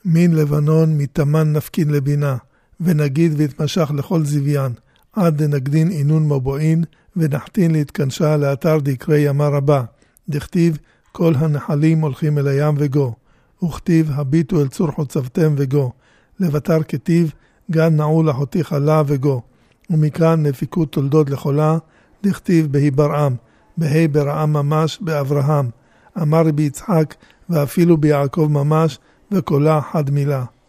מין לבנון מתמן נפקין לבינה, ונגיד והתמשך לכל זיוויין, עד דנגדין אינון מבועין, ונחתין להתכנשה לאתר דקרי ימה רבה. דכתיב כל הנחלים הולכים אל הים וגו, וכתיב הביטו אל צור חוצבתם וגו, לבטר כתיב גן נעול אחותי חלה וגו, ומכאן נפיקו תולדות לחולה, דכתיב בהי ברעם, בהי ברעם ממש באברהם, אמר ביצחק ואפילו ביעקב ממש, וקולה חד מילה.